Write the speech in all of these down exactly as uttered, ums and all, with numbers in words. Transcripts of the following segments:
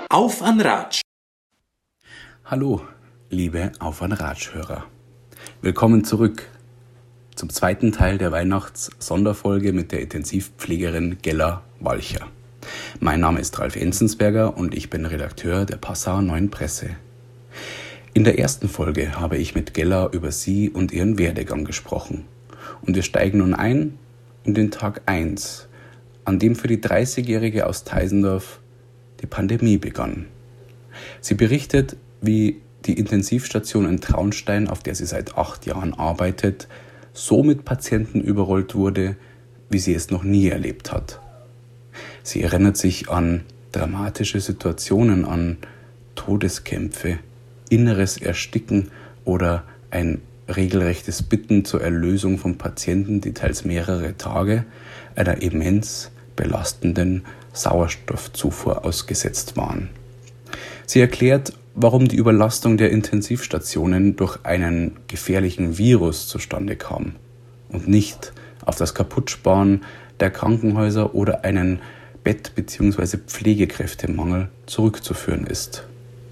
Auf an Ratsch! Hallo, liebe Auf an Ratsch-Hörer. Willkommen zurück zum zweiten Teil der Weihnachts-Sonderfolge mit der Intensivpflegerin Gella Walcher. Mein Name ist Ralf Enzensberger und ich bin Redakteur der Passauer Neuen Presse. In der ersten Folge habe ich mit Gella über sie und ihren Werdegang gesprochen. Und wir steigen nun ein in den Tag eins, an dem für die dreißigjährige aus Teisendorf die Pandemie begann. Sie berichtet, wie die Intensivstation in Traunstein, auf der sie seit acht Jahren arbeitet, so mit Patienten überrollt wurde, wie sie es noch nie erlebt hat. Sie erinnert sich an dramatische Situationen, an Todeskämpfe, inneres Ersticken oder ein regelrechtes Bitten zur Erlösung von Patienten, die teils mehrere Tage einer immens belastenden Sauerstoffzufuhr ausgesetzt waren. Sie erklärt, warum die Überlastung der Intensivstationen durch einen gefährlichen Virus zustande kam und nicht auf das Kaputtsparen der Krankenhäuser oder einen Bett- bzw. Pflegekräftemangel zurückzuführen ist.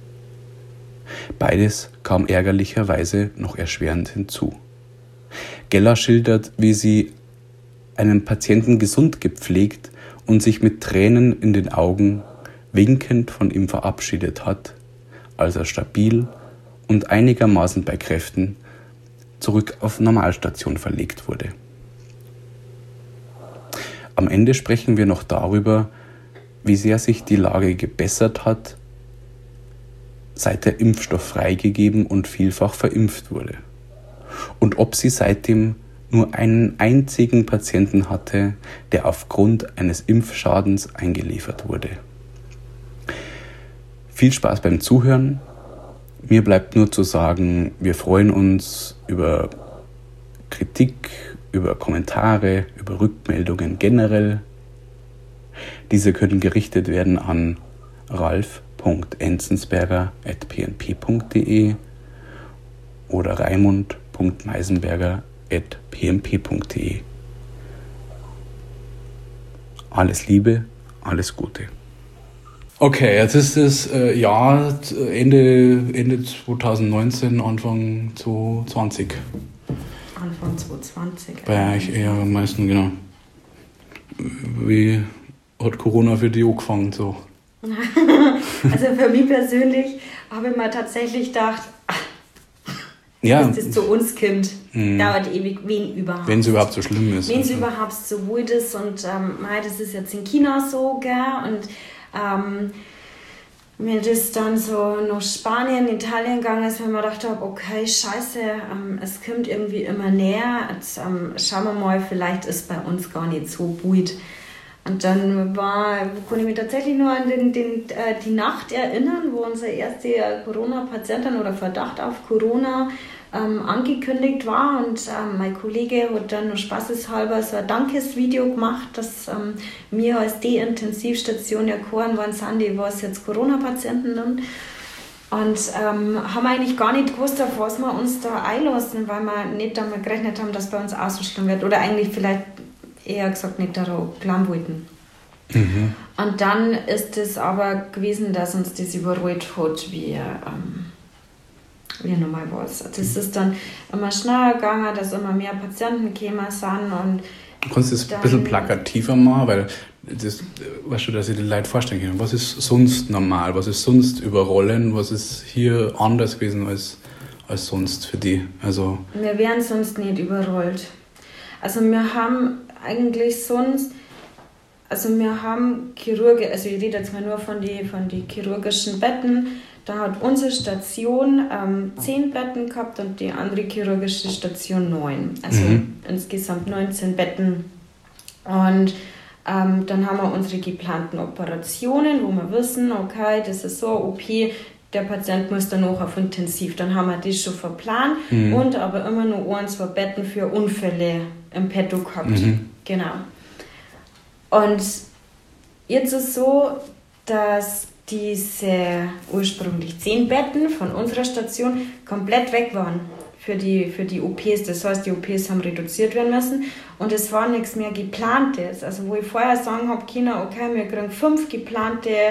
Beides kam ärgerlicherweise noch erschwerend hinzu. Gella schildert, wie sie einen Patienten gesund gepflegt und sich mit Tränen in den Augen winkend von ihm verabschiedet hat, als er stabil und einigermaßen bei Kräften zurück auf Normalstation verlegt wurde. Am Ende sprechen wir noch darüber, wie sehr sich die Lage gebessert hat, seit der Impfstoff freigegeben und vielfach verimpft wurde. Und ob sie seitdem nur einen einzigen Patienten hatte, der aufgrund eines Impfschadens eingeliefert wurde. Viel Spaß beim Zuhören. Mir bleibt nur zu sagen, wir freuen uns über Kritik, über Kommentare, über Rückmeldungen generell. Diese können gerichtet werden an ralf punkt enzensberger at p n p punkt d e oder raimund punkt meisenberger at p m p punkt d e. Alles Liebe, alles Gute. Okay, jetzt ist es äh, Jahr Ende, Ende zwanzig neunzehn, Anfang zwanzig zwanzig. Anfang zwanzig zwanzig. Bei euch eher am meisten, genau. Wie hat Corona für dich angefangen? So? Also für mich persönlich habe ich mir tatsächlich gedacht, ja, bis das zu uns kommt, mm. dauert ewig, wen überhaupt. Wenn es überhaupt so schlimm ist. Wenn es also. überhaupt so wild ist und ähm, das ist jetzt in China so, gell? Und ähm, mir das dann so nach Spanien, Italien gegangen ist, wenn man gedacht habe, okay, scheiße, ähm, es kommt irgendwie immer näher, jetzt ähm, schauen wir mal, vielleicht ist bei uns gar nicht so wild. Und dann war, konnte ich mich tatsächlich nur an den, den, äh, die Nacht erinnern, wo unsere erste Corona-Patientin oder Verdacht auf Corona ähm, angekündigt war. Und ähm, mein Kollege hat dann nur spaßeshalber so ein Dankesvideo gemacht, dass ähm, wir als die Intensivstation erkoren worden sind, die was jetzt Corona-Patienten sind. Und ähm, haben eigentlich gar nicht gewusst, auf was wir uns da einlassen, weil wir nicht damit gerechnet haben, dass bei uns auch so schlimm wird. Oder eigentlich vielleicht eher gesagt nicht darauf glauben wollten. Mhm. Und dann ist es aber gewesen, dass uns das überrollt hat, wie, ähm, wie normal war es. Das ist dann immer schneller gegangen, dass immer mehr Patienten gekommen sind. Und kannst du das ein bisschen plakativer machen? Weil das, weißt du, dass ich die Leute vorstellen kann. Was ist sonst normal? Was ist sonst überrollen? Was ist hier anders gewesen als, als sonst für die? Also wir wären sonst nicht überrollt. Also wir haben eigentlich sonst, also wir haben Chirurge, also ich rede jetzt mal nur von den von die chirurgischen Betten, da hat unsere Station ähm, zehn Betten gehabt und die andere chirurgische Station neun, also mhm. insgesamt neunzehn Betten. Und ähm, dann haben wir unsere geplanten Operationen, wo wir wissen, okay, das ist so eine O P, der Patient muss dann noch auf Intensiv, dann haben wir das schon verplant mhm. und aber immer nur ein, zwei Betten für Unfälle im Petto gehabt. Mhm. Genau. Und jetzt ist es so, dass diese ursprünglich zehn Betten von unserer Station komplett weg waren für die, für die O Ps. Das heißt, die O Ps haben reduziert werden müssen und es war nichts mehr Geplantes. Also wo ich vorher sagen habe, Kinder, okay, wir kriegen fünf geplante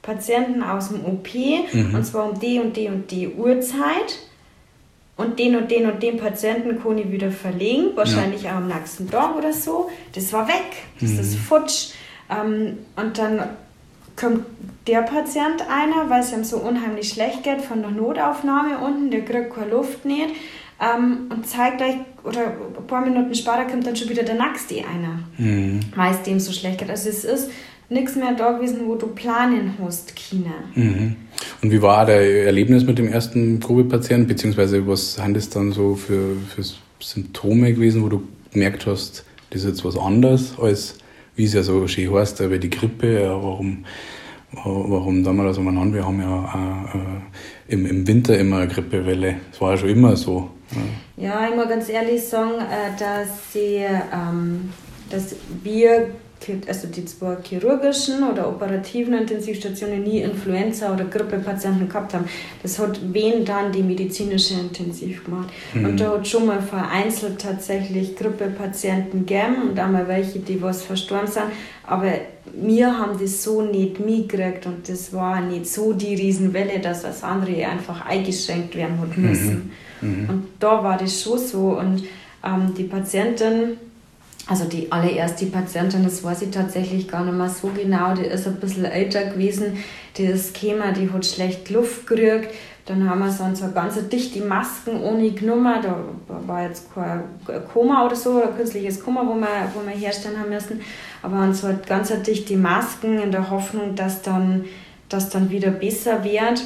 Patienten aus dem O P, Mhm. und zwar um die und die und die Uhrzeit. Und den und den und den Patienten kann ich wieder verlegen, wahrscheinlich auch am nächsten Tag oder so. Das war weg, das Mhm. ist futsch. Ähm, und dann kommt der Patient einer, weil es ihm so unheimlich schlecht geht, von der Notaufnahme unten, der kriegt keine Luft nicht, ähm, und zeigt euch, oder ein paar Minuten später kommt dann schon wieder der nächste einer, Mhm. weil es dem so schlecht geht. Also es ist nichts mehr da gewesen, wo du planen hast, China. Mhm. Und wie war der Erlebnis mit dem ersten Covid-Patienten, beziehungsweise was sind das dann so für, für Symptome gewesen, wo du gemerkt hast, das ist jetzt was anderes, als wie es ja so schön heißt, aber die Grippe, ja, warum, warum tun wir das umeinander? Wir haben ja auch, äh, im, im Winter immer eine Grippewelle, das war ja schon immer so. Ja, Ja, ich muss ganz ehrlich sagen, äh, dass, sie, ähm, dass wir, also die zwei chirurgischen oder operativen Intensivstationen, nie Influenza- oder Grippepatienten gehabt haben. Das hat wen dann die medizinische Intensiv gemacht. Mhm. Und da hat schon mal vereinzelt tatsächlich Grippepatienten gegeben und einmal welche, die was verstorben sind. Aber wir haben das so nicht mitgekriegt und das war nicht so die Riesenwelle, dass das andere einfach eingeschränkt werden hat müssen. Mhm. Und da war das schon so. Und ähm, die Patientin, also die allererste Patientin, das weiß ich tatsächlich gar nicht mehr so genau, die ist ein bisschen älter gewesen, die ist gekommen, die hat schlecht Luft gekriegt. Dann haben wir so eine ganz dichte Masken ohne genommen, da war jetzt kein Koma oder so, ein künstliches Koma, wo wir, wo wir herstellen haben müssen, aber uns so ganz dichte Masken in der Hoffnung, dass dann, dass dann wieder besser wird.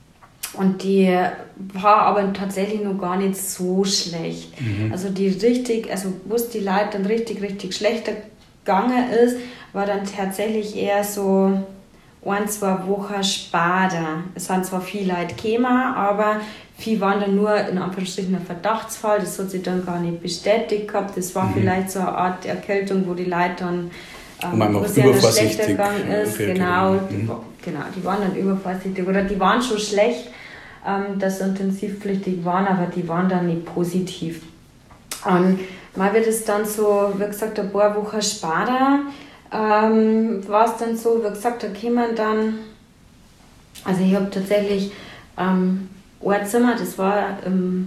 Und die war aber tatsächlich noch gar nicht so schlecht. Mhm. Also die richtig, also wo es die Leute dann richtig, richtig schlechter gegangen ist, war dann tatsächlich eher so ein, zwei Wochen später. Es sind zwar viele Leute gekommen, aber viele waren dann nur in Anführungsstrichen ein Verdachtsfall. Das hat sich dann gar nicht bestätigt gehabt. Das war Mhm. vielleicht so eine Art Erkältung, wo die Leute dann Und man wo noch es ihnen übervorsichtig schlechter gegangen ist. reagiert Genau, haben. die, Mhm. wa- genau, die waren dann übervorsichtig oder die waren schon schlecht, ähm, dass sie intensivpflichtig waren, aber die waren dann nicht positiv. Und mal wird es dann so, wie gesagt, ein paar Wochen später, ähm, war es dann so, wie gesagt, da kommen dann, also ich habe tatsächlich ähm, ein Zimmer, das war, ähm,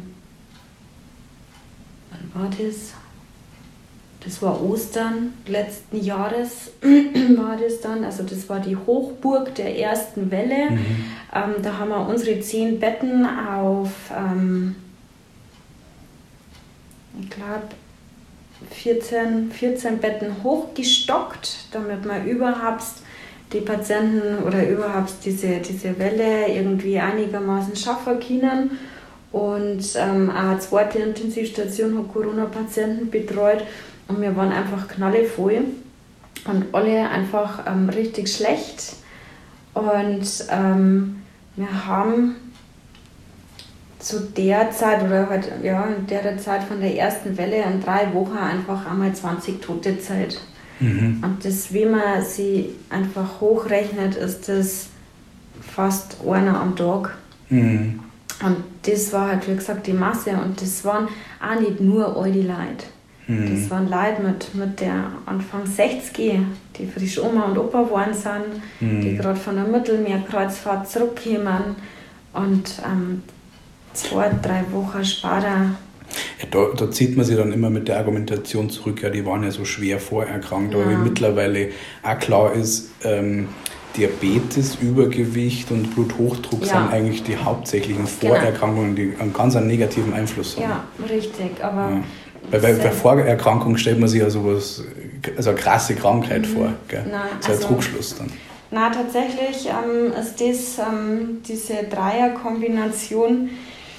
wann war das? Das war Ostern letzten Jahres, war das dann, also das war die Hochburg der ersten Welle. Mhm. Ähm, da haben wir unsere zehn Betten auf, ähm, ich glaube, vierzehn, vierzehn Betten hochgestockt, damit wir überhaupt die Patienten oder überhaupt diese, diese Welle irgendwie einigermaßen schaffen können. Und ähm, auch eine zweite Intensivstation hat Corona-Patienten betreut und wir waren einfach knallevoll und alle einfach ähm, richtig schlecht. Und ähm, wir haben zu der Zeit oder halt, ja, in der Zeit von der ersten Welle in drei Wochen einfach einmal zwanzig Tote Zeit. Mhm. Und das, wie man sie einfach hochrechnet, ist das fast einer am Tag. Mhm. Und das war halt, wie gesagt, die Masse. Und das waren auch nicht nur alte Leute. Mhm. Das waren Leute mit, mit der Anfang sechzig, die frisch Oma und Opa geworden sind, Mhm. die gerade von der Mittelmeerkreuzfahrt zurückkamen. Und ähm, zwei, drei Wochen später. Ja, da, da zieht man sich dann immer mit der Argumentation zurück, ja, die waren ja so schwer vorerkrankt, aber Ja. wie mittlerweile auch klar ist, ähm, Diabetes, Übergewicht und Bluthochdruck Ja. sind eigentlich die hauptsächlichen Genau. Vorerkrankungen, die einen ganz einen negativen Einfluss haben. Ja, richtig. Aber Ja. Bei, bei, bei Vorerkrankung stellt man sich ja sowas, also eine krasse Krankheit vor. Gell? Nein, so ein also- Trugschluss dann. Na, tatsächlich ähm, ist das ähm, diese Dreierkombination,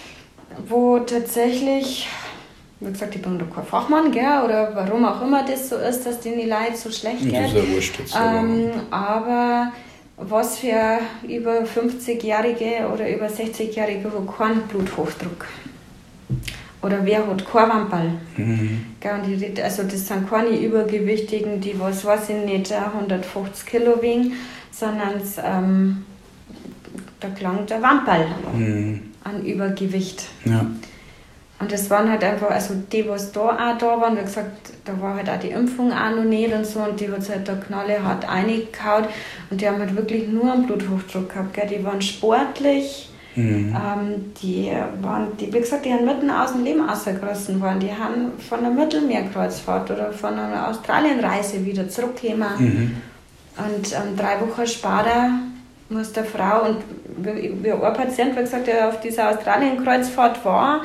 wo tatsächlich, wie gesagt, ich bin doch kein Fachmann, gell, oder warum auch immer das so ist, dass denen die Leute so schlecht Das geht. ist ja wurscht jetzt. aber- Ähm, aber was für über fünfzigjährige oder über sechzigjährige hat keinen Bluthochdruck? Oder wer hat kein Wamperl? Mhm. Gell, und die, also das sind keine Übergewichtigen, die was weiß ich nicht, hundertfünfzig Kilo wiegen, sondern ähm, da klang der Wamperl Mhm. an Übergewicht. Ja. Und das waren halt einfach, also die, die da auch da waren, wie gesagt, da war halt auch die Impfung auch noch nicht und so, und die hat halt da knallhart reingehauen und die haben halt wirklich nur einen Bluthochdruck gehabt, gell? Die waren sportlich, mhm. ähm, die waren, die, wie gesagt, die haben mitten aus dem Leben rausgerissen worden, die haben von einer Mittelmeerkreuzfahrt oder von einer Australienreise wieder zurückgekommen mhm. und ähm, drei Wochen später muss der Frau, und wie, wie ein Patient, wie gesagt, der auf dieser Australienkreuzfahrt war,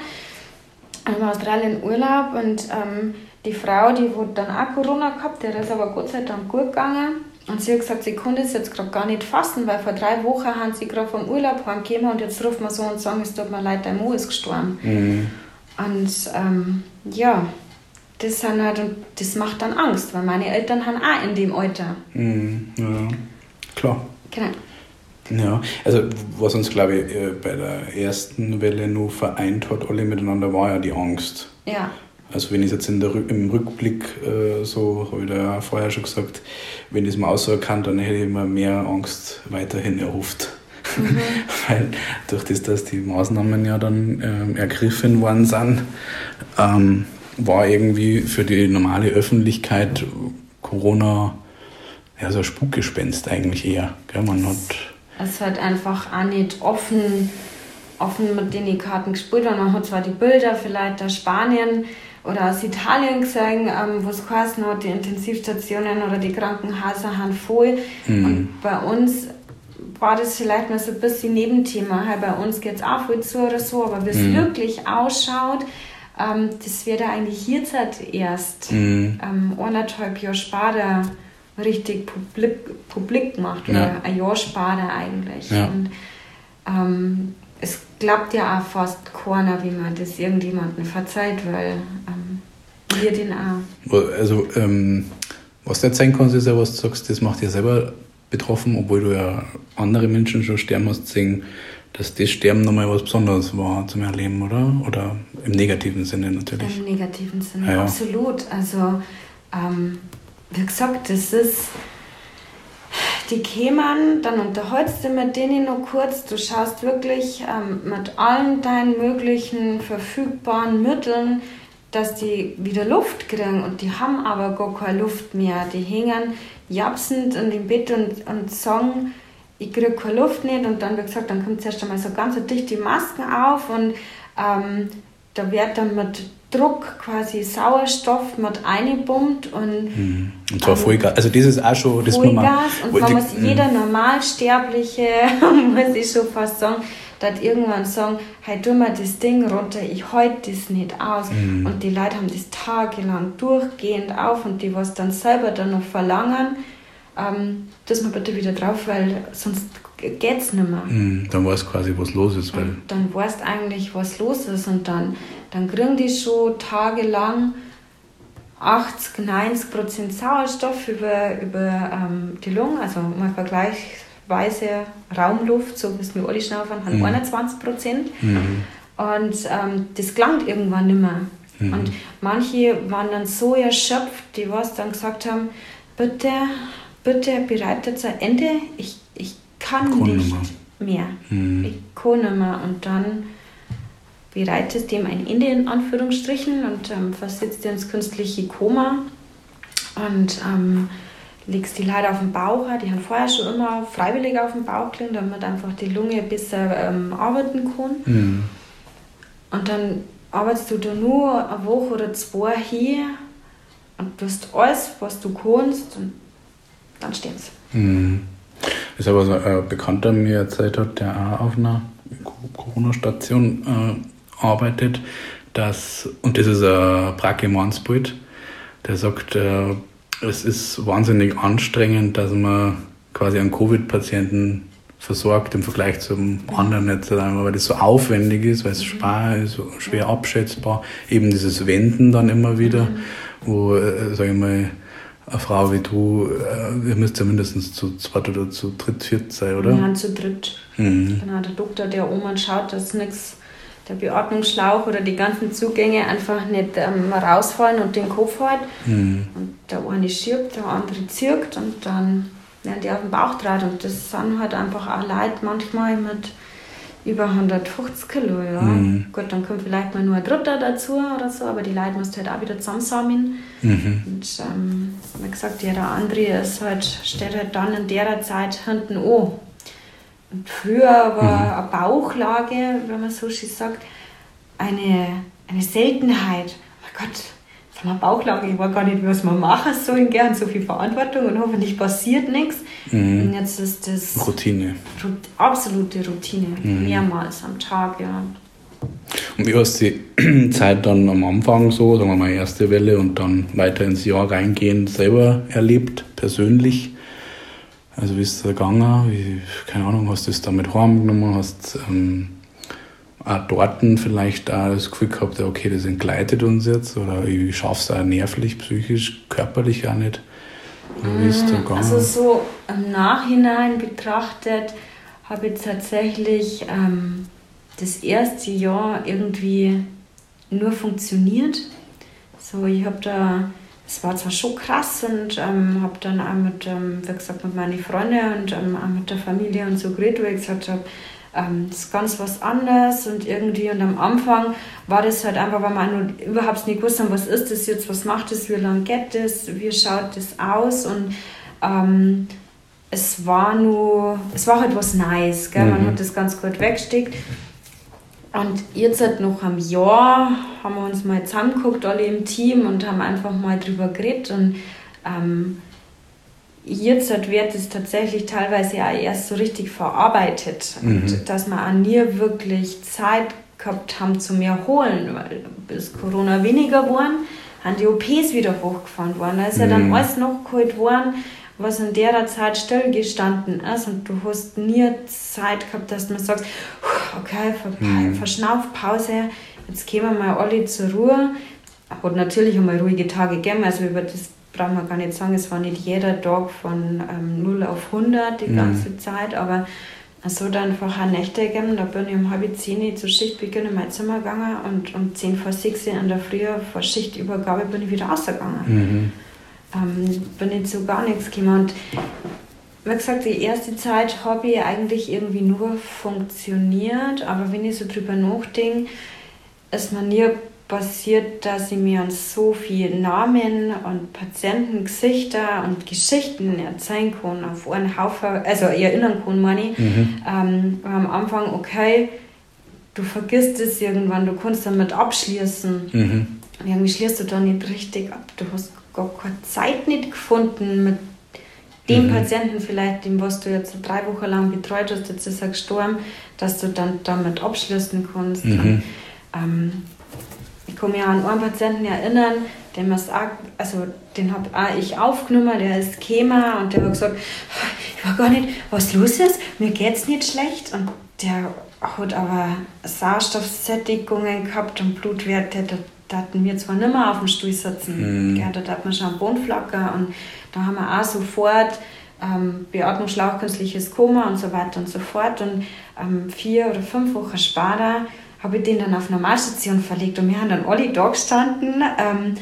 in Australien Urlaub, und ähm, die Frau, die wurde dann auch Corona gehabt, der ist aber Gott sei Dank gut gegangen. Und sie hat gesagt, sie konnte es jetzt gerade gar nicht fassen, weil vor drei Wochen haben sie gerade vom Urlaub heimgekommen und jetzt ruft man so und sagen, es tut mir leid, dein Mann ist gestorben. Mhm. Und ähm, ja, das, sind halt, und das macht dann Angst, weil meine Eltern haben auch in dem Alter. Mhm. Ja, klar. Genau. Ja, also was uns, glaube ich, bei der ersten Welle nur vereint hat, alle miteinander, war ja die Angst. Ja. Also wenn ich es jetzt in der, im Rückblick äh, so, habe ich da auch vorher schon gesagt, wenn ich es mal auserkannt, dann hätte ich mir mehr Angst weiterhin erhofft. Mhm. Weil durch das, dass die Maßnahmen ja dann äh, ergriffen worden sind, ähm, war irgendwie für die normale Öffentlichkeit Corona ja so ein Spukgespenst eigentlich eher. Gell? Man hat Es hat einfach auch nicht offen, offen mit den Karten gespielt, weil man hat zwar die Bilder vielleicht aus Spanien oder aus Italien gesehen, ähm, wo es geheißen hat, die Intensivstationen oder die Krankenhäuser haben voll. Mhm. Und bei uns war das vielleicht noch so ein bisschen Nebenthema. Bei uns geht es auch voll zu oder so, aber wie es mhm. wirklich ausschaut, ähm, das wird ja eigentlich jetzt erst mhm. ähm, eineinhalb Jahre später richtig publik, publik gemacht, oder ja. ein Jahr später eigentlich. Ja. Und ähm, es glaubt ja auch fast keiner, wie man das irgendjemandem verzeiht, weil ähm, wir den auch. Also, ähm, was du jetzt sein kannst, ist ja, was du sagst, das macht dir selber betroffen, obwohl du ja andere Menschen schon sterben hast, sehen, dass das Sterben nochmal was Besonderes war zum Erleben, oder? Oder im negativen Sinne natürlich. Im negativen Sinne, ja, ja. absolut. Also, ähm, wie gesagt, das ist, die kämen, dann unterhältst du mit denen noch kurz, du schaust wirklich ähm, mit allen deinen möglichen verfügbaren Mitteln, dass die wieder Luft kriegen, und die haben aber gar keine Luft mehr. Die hängen japsend in dem Bett und, und sagen, ich kriege keine Luft nicht, und dann, wie gesagt, dann kommt zuerst einmal so ganz dicht die Masken auf, und ähm, da wird dann mit Druck quasi Sauerstoff mit eingebombt und mhm. und zwar ähm, Vollgas, also das ist auch schon das Vollgas, und man muss jeder Normalsterbliche, muss ich schon fast sagen, dass irgendwann sagen, hey, tu mal das Ding runter, ich halte das nicht aus. Mhm. Und die Leute haben das tagelang durchgehend auf, und die, was dann selber dann noch verlangen, ähm, dass man bitte wieder drauf, weil sonst geht's nicht mehr. Mhm, dann weißt du quasi, was los ist. Weil und dann weißt du eigentlich, was los ist, und dann, dann kriegen die schon tagelang achtzig, neunzig Prozent Sauerstoff über, über ähm, die Lungen, also mal vergleichsweise Raumluft, so wie wir alle schnaufen, haben mhm. einundzwanzig Prozent. Mhm. Und ähm, das gelangt irgendwann nicht mehr. Mhm. Und manche waren dann so erschöpft, die was dann gesagt haben, bitte, bitte bereitet ein Ende, ich, ich kann, kann nicht mehr. Mhm. Ich kann nicht mehr. Und dann bereitest dem ein Ende in Anführungsstrichen und ähm, versetzt dir ins künstliche Koma und ähm, legst die Leute auf den Bauch. Die haben vorher schon immer freiwillig auf den Bauch gelegt, damit einfach die Lunge besser ähm, arbeiten kann. Mhm. Und dann arbeitest du da nur eine Woche oder zwei hier und tust alles, was du kannst, und dann stirbst du. Mhm. Das ist aber so ein Bekannter mir erzählt hat, der auch auf einer Corona-Station äh, arbeitet, dass, und das ist ein Brachiomansbild, der sagt, äh, es ist wahnsinnig anstrengend, dass man quasi einen Covid-Patienten versorgt im Vergleich zum anderen, nicht, weil das so aufwendig ist, weil es schwer ist, so schwer abschätzbar. Eben dieses Wenden dann immer wieder, wo, äh, sag ich mal, eine Frau wie du, äh, ihr müsst ja mindestens zu zweit oder zu dritt, viert sein, oder? Ja, zu dritt. Mhm. Genau, der Doktor, der oben schaut, dass nichts, der Beatmungsschlauch oder die ganzen Zugänge einfach nicht ähm, rausfallen und den Kopf halt. Mhm. Und der eine schiebt, der andere zirkt, und dann werden die auf den Bauch draht. Und das sind halt einfach auch Leute manchmal mit über hundertfünfzig Kilo, ja. Mhm. Gut, dann kommt vielleicht mal nur ein Dritter dazu oder so, aber die Leute musst halt auch wieder zusammensammeln. Mhm. Und ähm, wie gesagt, ja, der andere ist halt, steht halt dann in der Zeit hinten an. Und früher war mhm. eine Bauchlage, wenn man so schön sagt, eine, eine Seltenheit. Oh Gott, jetzt haben wir eine Bauchlage, ich weiß gar nicht, was man machen soll, gern so viel Verantwortung und hoffentlich passiert nichts. Mhm. Und jetzt ist das Routine. Absolute Routine, mhm. mehrmals am Tag, ja. Und wie hast du die Zeit dann am Anfang so, sagen wir mal erste Welle und dann weiter ins Jahr reingehen, selber erlebt, persönlich? Also wie ist es gegangen? Wie, keine Ahnung, hast du es damit heimgenommen? Hast ähm, auch dort vielleicht auch das Gefühl gehabt, okay, das entgleitet uns jetzt? Oder ich schaffe es auch nervlich, psychisch, körperlich auch nicht? Wie ist es da gegangen? Also so im Nachhinein betrachtet habe ich tatsächlich ähm, das erste Jahr irgendwie nur funktioniert. So, ich habe da... Es war zwar schon krass und ähm, habe dann auch mit, ähm, wie gesagt, mit meinen Freunden und ähm, auch mit der Familie und so geredet, wo ich gesagt habe, ähm, das ist ganz was anderes und irgendwie und am Anfang war das halt einfach, weil wir noch überhaupt nicht gewusst haben, was ist das jetzt, was macht das, wie lange geht das, wie schaut das aus und ähm, es war nur, es war halt was Neues, gell? Man mhm. hat das ganz gut weggesteckt. Und jetzt halt noch am Jahr haben wir uns mal zusammengeguckt, alle im Team, und haben einfach mal drüber geredet. Und ähm, jetzt halt wird es tatsächlich teilweise auch erst so richtig verarbeitet. Mhm. Und dass wir auch nie wirklich Zeit gehabt haben zum Erholen, weil bis Corona weniger geworden, haben die O Ps wieder hochgefahren worden. Da ist mhm. ja dann alles nachgeholt worden, was in der Zeit stillgestanden ist, und du hast nie Zeit gehabt, dass du sagst, okay, mhm. Verschnaufpause, jetzt gehen wir mal alle zur Ruhe. Hat natürlich einmal ruhige Tage gegeben, also über das brauchen wir gar nicht sagen, es war nicht jeder Tag von ähm, null auf hundert die mhm. ganze Zeit, aber es hat einfach auch Nächte gegeben, da bin ich um halb zehn zur Schichtbeginn in mein Zimmer gegangen und um zehn vor sechs in der Früh vor Schichtübergabe bin ich wieder rausgegangen. Mhm. Ähm, bin ich zu gar nichts gekommen. Und wie gesagt, die erste Zeit habe ich eigentlich irgendwie nur funktioniert, aber wenn ich so drüber nachdenke, ist mir nie passiert, dass ich mir an so viele Namen und Patientengesichter und Geschichten erzählen kann, auf einen Haufen, also erinnern kann, meine ich. Mhm. Ähm, am Anfang, okay, du vergisst es irgendwann, du kannst damit abschließen. Mhm. Und irgendwie schließt du da nicht richtig ab. Du hast gar keine Zeit nicht gefunden mit dem mhm. Patienten vielleicht, dem was du jetzt drei Wochen lang betreut hast, jetzt ist er gestorben, dass du dann damit abschließen kannst. Mhm. Und, ähm, ich kann mich an einen Patienten erinnern, den, auch, also, den habe auch ich aufgenommen, der ist Chema, und der hat gesagt, ich weiß gar nicht, was los ist, mir geht es nicht schlecht. Und der hat aber Sauerstoffsättigungen gehabt und Blutwerte, da hatten wir zwar nicht mehr auf dem Stuhl sitzen, mm. ja, da hat man schon einen Bodenflacker, und da haben wir auch sofort ähm, Beatmungsschlauch, künstliches Koma und so weiter und so fort. Und ähm, vier oder fünf Wochen später habe ich den dann auf Normalstation verlegt, und wir haben dann alle da gestanden ähm,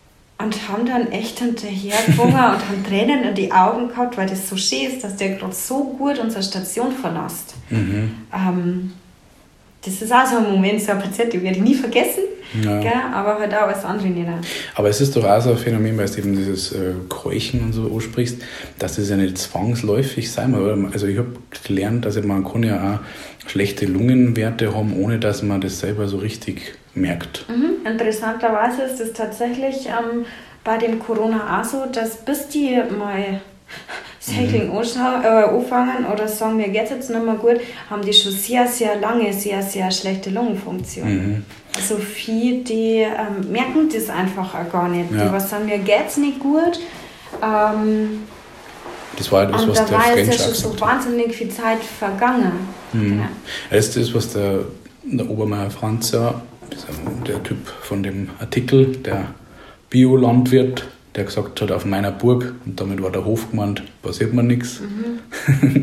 und haben dann echt hinterhergefangen und haben Tränen in die Augen gehabt, weil das so schön ist, dass der gerade so gut unsere Station verlässt. Mhm. Ähm, das ist auch so ein Moment, so ein Patient, den werde ich nie vergessen, ja. Gell? Aber halt auch alles andere nicht. Aber es ist doch auch so ein Phänomen, weil du eben dieses äh, Keuchen und so ansprichst, dass das ja nicht zwangsläufig sein muss. Also ich habe gelernt, dass man kann ja auch schlechte Lungenwerte haben, ohne dass man das selber so richtig merkt. Mhm. Interessanterweise ist es tatsächlich ähm, bei dem Corona auch so, dass bis die mal das Heckling mhm. anfangen oder sagen, mir geht es jetzt nicht mehr gut, haben die schon sehr, sehr lange, sehr, sehr schlechte Lungenfunktion. Mhm. Also viele, die ähm, merken das einfach auch gar nicht. Ja. Die was sagen, mir geht es nicht gut. Ähm, das war das, was der French gesagt hat. Und da war jetzt ja schon so wahnsinnig viel Zeit vergangen. Mhm. Ja. Das ist das, was der, der Obermeier Franz, ja, der Typ von dem Artikel, der Biolandwirt, der gesagt hat, auf meiner Burg, und damit war der Hof gemeint, passiert mir nichts. Mhm.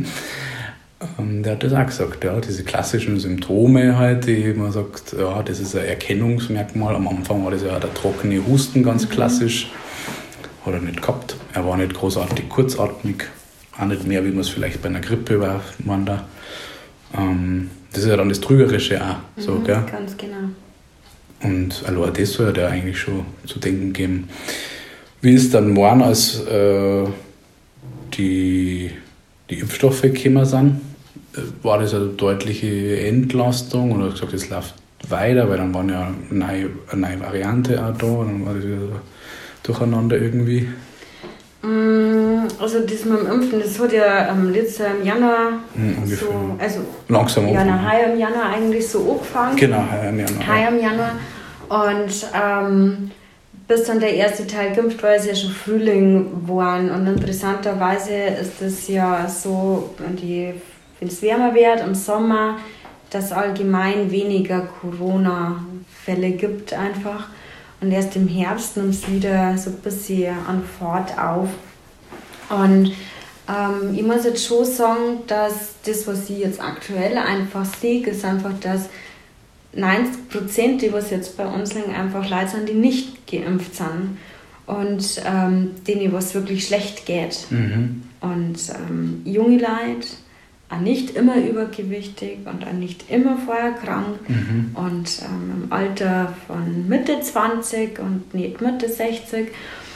Der hat das auch gesagt, ja, diese klassischen Symptome halt, die man sagt, ja, das ist ein Erkennungsmerkmal. Am Anfang war das ja auch der trockene Husten, ganz mhm. klassisch. Hat er nicht gehabt. Er war nicht großartig kurzatmig, auch nicht mehr, wie man es vielleicht bei einer Grippe war, man da. Ähm, Das ist ja dann das Trügerische auch. So, Mhm, gell? ganz genau. Und allein das soll ja eigentlich schon zu denken geben. Wie ist dann morgen, als äh, die, die Impfstoffe gekommen sind? War das eine deutliche Entlastung oder gesagt, es läuft weiter, weil dann waren ja eine neue, eine neue Variante auch da und dann war das wieder durcheinander irgendwie? Also das mit dem Impfen, das hat ja ähm, letztes Jahr im Januar Hm, ungefähr. so, also Langsam ja, anfangen. na, heuer im Januar eigentlich so angefangen. Genau, heuer im Januar. Heuer im Januar. Und ähm, bis dann der erste Teil geimpft war, ist ja schon Frühling geworden. Und interessanterweise ist es ja so, wenn die- wenn es wärmer wird im Sommer, dass allgemein weniger Corona-Fälle gibt einfach. Und erst im Herbst nimmt es wieder so ein bisschen an Fahrt auf. Und ähm, ich muss jetzt schon sagen, dass das, was ich jetzt aktuell einfach sehe, ist einfach, dass neunzig Prozent, die was jetzt bei uns liegen, einfach Leute sind, die nicht geimpft sind. Und ähm, denen was wirklich schlecht geht. Mhm. Und ähm, junge Leute, auch nicht immer übergewichtig und auch nicht immer vorher krank. Mhm. Und ähm, im Alter von Mitte zwanzig und nicht Mitte sechzig.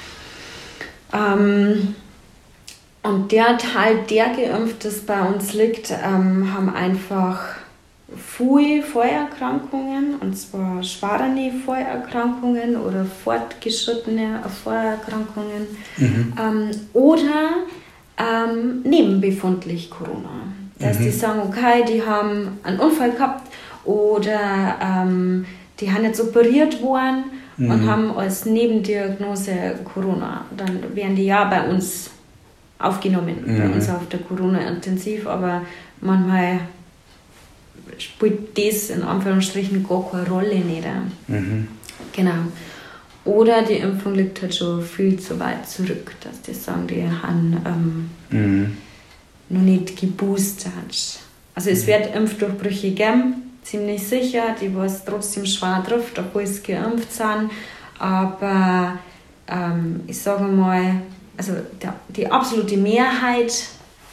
Ähm, und der Teil, der geimpft ist, bei uns liegt, ähm, haben einfach viele Vorerkrankungen, und zwar schwere Vorerkrankungen oder fortgeschrittene Vorerkrankungen Mhm. ähm, oder ähm, nebenbefundlich Corona. Dass Mhm. die sagen, okay, die haben einen Unfall gehabt oder ähm, die haben jetzt operiert worden und Mhm. haben als Nebendiagnose Corona. Dann werden die ja bei uns aufgenommen, bei Mhm. uns auf der Corona-Intensiv, aber manchmal spielt das in Anführungsstrichen gar keine Rolle nicht. Mhm. Genau. Oder die Impfung liegt halt schon viel zu weit zurück, dass die sagen, die haben ähm, Mhm. noch nicht geboostert. Also es wird Impfdurchbrüche geben, ziemlich sicher, die was trotzdem schwer trifft, obwohl sie geimpft sind. Aber ähm, ich sage mal, also der, die absolute Mehrheit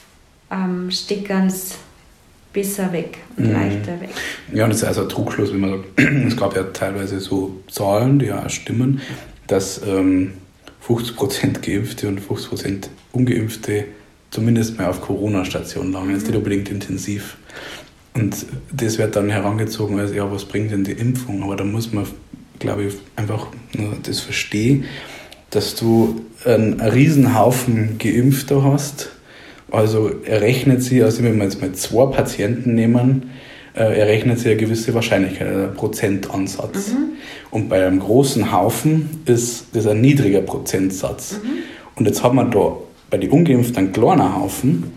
ähm, steckt ganz besser weg und Mhm. leichter weg. Ja, und das ist also ein Trugschluss, wenn man sagt, es gab ja teilweise so Zahlen, die ja auch stimmen, dass ähm, fünfzig Prozent Geimpfte und fünfzig Prozent Ungeimpfte zumindest mal auf Corona-Stationen lagen, jetzt nicht unbedingt intensiv. Und das wird dann herangezogen als, ja, was bringt denn die Impfung? Aber da muss man, glaube ich, einfach nur das verstehen, dass du einen Riesenhaufen Geimpfter hast. Also errechnet sie, also wenn wir jetzt mal zwei Patienten nehmen, äh, errechnet sie eine gewisse Wahrscheinlichkeit, einen Prozentansatz. Mhm. Und bei einem großen Haufen ist das ein niedriger Prozentsatz. Mhm. Und jetzt haben wir da bei den Ungeimpften einen kleinen Haufen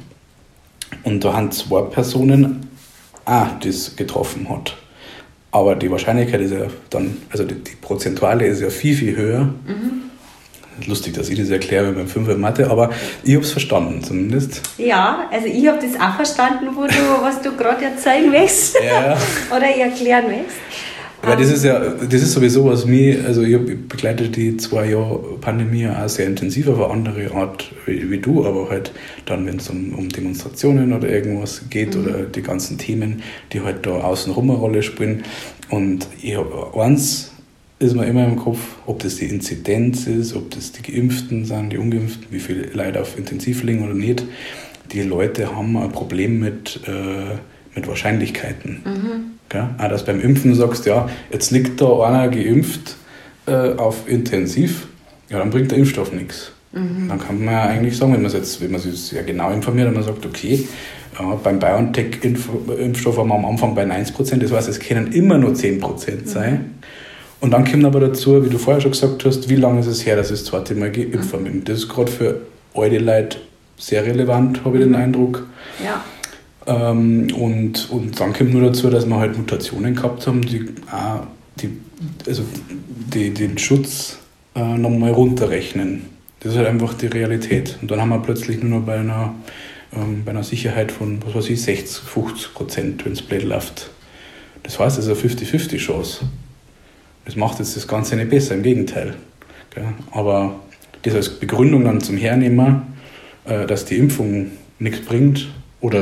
und da haben zwei Personen auch das getroffen hat. Aber die Wahrscheinlichkeit ist ja dann, also die, die Prozentuale ist ja viel, viel höher. Mhm. Lustig, dass ich das erkläre beim Fünfer Mathe, aber ich habe es verstanden zumindest. Ja, also ich habe das auch verstanden, wo du, was du gerade erzählen willst Ja. oder erklären willst. Weil das ist ja, das ist sowieso was mir, also ich begleite die zwei Jahre Pandemie auch sehr intensiv auf eine andere Art wie, wie du, aber halt dann, wenn es um, um Demonstrationen oder irgendwas geht Mhm. oder die ganzen Themen, die halt da außenrum eine Rolle spielen. Und ich hab, eins ist mir immer im Kopf, ob das die Inzidenz ist, ob das die Geimpften sind, die Ungeimpften, wie viele Leute auf Intensiv liegen oder nicht. Die Leute haben ein Problem mit, äh, mit Wahrscheinlichkeiten. Mhm. Gell? Auch dass beim Impfen sagst, ja, jetzt liegt da einer geimpft äh, auf Intensiv, ja, dann bringt der Impfstoff nichts. Mhm. Dann kann man ja eigentlich sagen, wenn man jetzt, wenn man sich sehr genau informiert und man sagt, okay, ja, beim BioNTech-Impfstoff haben wir am Anfang bei neunzig Prozent, das heißt, es können immer nur zehn Prozent sein. Mhm. Und dann kommt aber dazu, wie du vorher schon gesagt hast, wie lange ist es her, dass ich das zweite Mal geimpft Mhm. bin. Das ist gerade für alte Leute sehr relevant, habe ich den Eindruck. Ja. Ähm, und, und dann kommt nur dazu, dass wir halt Mutationen gehabt haben, die, auch die, also die den Schutz äh, nochmal runterrechnen. Das ist halt einfach die Realität. Und dann haben wir plötzlich nur noch bei einer, ähm, bei einer Sicherheit von, was weiß ich, sechzig, fünfzig Prozent, wenn es blöd läuft. Das heißt, es ist eine fünfzig fünfzig Chance. Das macht jetzt das Ganze nicht besser, im Gegenteil. Gell? Aber das als Begründung dann zum Hernehmen, äh, dass die Impfung nichts bringt oder Mhm.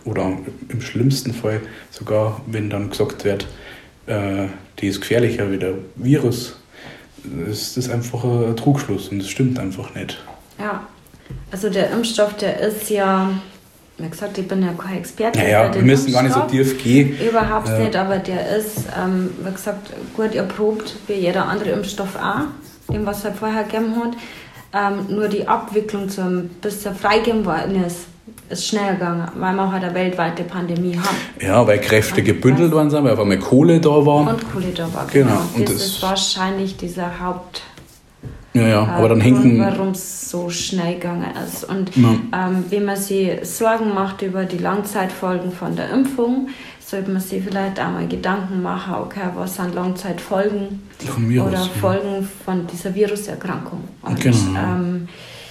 oder im schlimmsten Fall sogar, wenn dann gesagt wird, äh, die ist gefährlicher wie der Virus, ist das einfach ein Trugschluss und das stimmt einfach nicht. Ja, also der Impfstoff, der ist ja, wie gesagt, ich bin ja kein Experte. Naja, wir müssen gar nicht so tief gehen. Überhaupt äh, nicht, aber der ist, ähm, wie gesagt, gut erprobt, wie jeder andere Impfstoff auch, dem was er vorher gegeben hat. Ähm, nur die Abwicklung, zum, bis er freigegeben worden ist, ist schnell gegangen, weil wir halt eine weltweite Pandemie haben. Ja, weil Kräfte gebündelt worden sind, weil auf einmal Kohle da war. Und Kohle da war, genau. genau. Und das, das ist wahrscheinlich dieser Haupt... Ja, ja, aber dann äh, hinken... warum es so schnell gegangen ist. Und ja. ähm, wenn man sich Sorgen macht über die Langzeitfolgen von der Impfung, sollte man sich vielleicht auch mal Gedanken machen, okay, was sind Langzeitfolgen Virus, oder ja. Folgen von dieser Viruserkrankung. Und, genau. Ähm,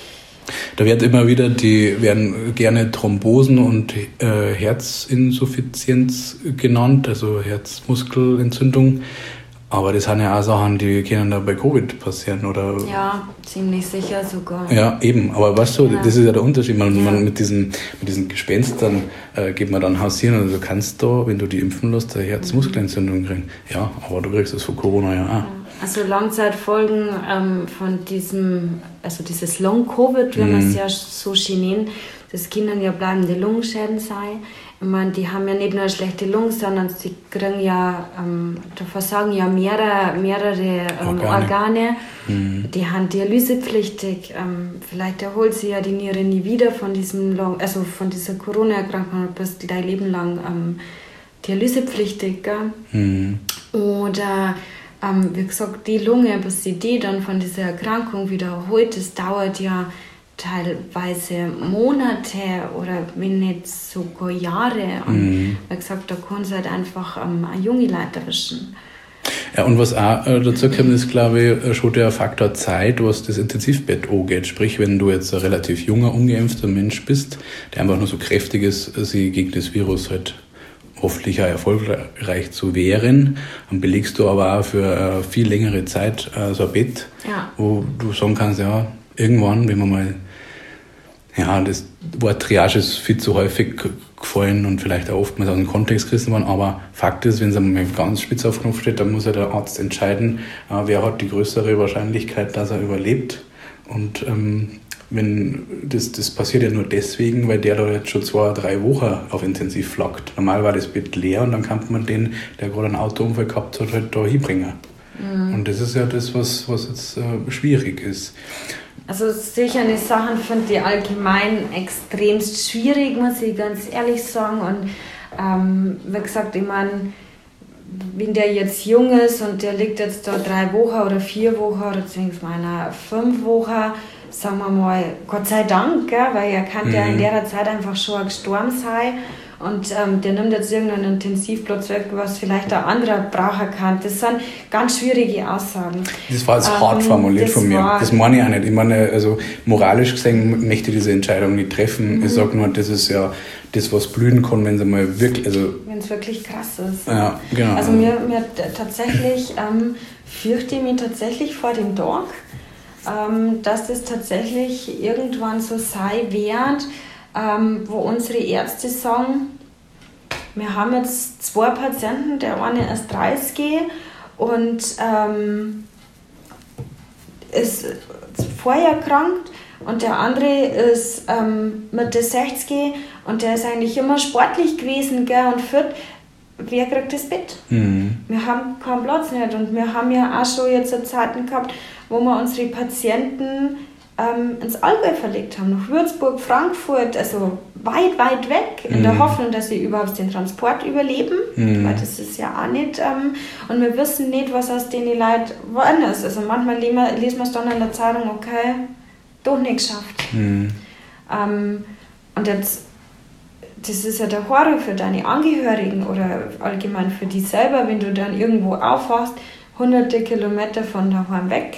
da werden immer wieder, die werden gerne Thrombosen und äh, Herzinsuffizienz genannt, also Herzmuskelentzündung. Aber das sind ja auch Sachen, die können da bei Covid passieren, oder? Ja, ziemlich sicher sogar. Ja, eben. Aber weißt du, Ja. das ist ja der Unterschied. Man, Ja. man mit, diesen, mit diesen Gespenstern äh, geht man dann hausieren. Also du kannst da, wenn du die impfen lässt, eine Herzmuskelentzündung kriegen. Ja, aber du kriegst das von Corona ja auch. Also Langzeitfolgen ähm, von diesem, also dieses Long-Covid, wie Mhm. man es ja so schön nennt, das können ja bleibende Lungenschäden sein. Ich meine, die haben ja nicht nur eine schlechte Lunge, sondern sie kriegen ja, ähm, da versagen ja mehrere, mehrere ähm, Organe. Organe. Mhm. Die haben dialysepflichtig. Ähm, vielleicht erholt sie ja die Niere nie wieder von diesem Long, also von dieser Corona-Erkrankung, du bist dein Leben lang ähm, dialysepflichtig. Gell? Mhm. Oder ähm, wie gesagt, die Lunge, bis sie die dann von dieser Erkrankung wieder erholt, das dauert ja teilweise Monate oder wenn nicht sogar Jahre. Und Mhm. wie gesagt, da kann es halt einfach ähm, eine junge Leute erwischen. Ja, und was auch äh, dazu kommt, ist, glaube ich, schon der Faktor Zeit, was das Intensivbett angeht. Sprich, wenn du jetzt ein relativ junger, ungeimpfter Mensch bist, der einfach nur so kräftig ist, sich gegen das Virus halt hoffentlich auch erfolgreich zu wehren, dann belegst du aber auch für äh, viel längere Zeit äh, so ein Bett, Ja. wo du sagen kannst, ja, irgendwann, wenn man mal, ja, das Wort Triage ist viel zu häufig gefallen und vielleicht auch oftmals aus dem Kontext gerissen worden, aber Fakt ist, wenn es einmal ganz spitz auf Knopf steht, dann muss ja der Arzt entscheiden, äh, wer hat die größere Wahrscheinlichkeit, dass er überlebt. Und ähm, wenn das, das passiert ja nur deswegen, weil der da jetzt schon zwei, drei Wochen auf Intensiv flackt. Normal war das Bett leer und dann kann man den, der gerade einen Autounfall gehabt hat, halt da hinbringen. Mhm. Und das ist ja das, was, was jetzt äh, schwierig ist. Also sicher eine Sachen finde ich allgemein extremst schwierig, muss ich ganz ehrlich sagen. Und ähm, wie gesagt, ich meine, wenn der jetzt jung ist und der liegt jetzt da drei Wochen oder vier Wochen oder beziehungsweise meiner fünf Wochen, sagen wir mal, Gott sei Dank, gell, weil er kann mhm. ja in der Zeit einfach schon gestorben sein. Und ähm, der nimmt jetzt irgendeinen Intensivplatz weg, was vielleicht ein anderer brauchen kann. Das sind ganz schwierige Aussagen. Das war jetzt ähm, hart formuliert von mir. War, das meine ich auch nicht. Ich meine, also moralisch gesehen möchte ich diese Entscheidung nicht treffen. Mhm. Ich sage nur, das ist ja das, was blühen kann, wenn es mal wirklich... Also wenn es wirklich krass ist. Ja, genau. Also mir, mir tatsächlich ähm, fürchte ich mich tatsächlich vor dem Tag, ähm, dass das tatsächlich irgendwann so sein wird, Ähm, wo unsere Ärzte sagen, wir haben jetzt zwei Patienten, der eine ist dreißig und ähm, ist vorher erkrankt und der andere ist ähm, Mitte sechzig und der ist eigentlich immer sportlich gewesen, gell, und fit. Wer kriegt das Bett? Mhm. Wir haben keinen Platz nicht und wir haben ja auch schon jetzt Zeiten gehabt, wo wir unsere Patienten ähm, ins Allgäu verlegt haben, nach Würzburg, Frankfurt, also weit, weit weg, in mhm. der Hoffnung, dass sie überhaupt den Transport überleben, mhm. weil das ist ja auch nicht, ähm, und wir wissen nicht, was aus den Leuten woanders. Also manchmal lesen wir es dann in der Zeitung, okay, doch nicht geschafft. Mhm. Ähm, und jetzt, das ist ja der Horror für deine Angehörigen oder allgemein für dich selber, wenn du dann irgendwo aufwachst, hunderte Kilometer von daheim weg.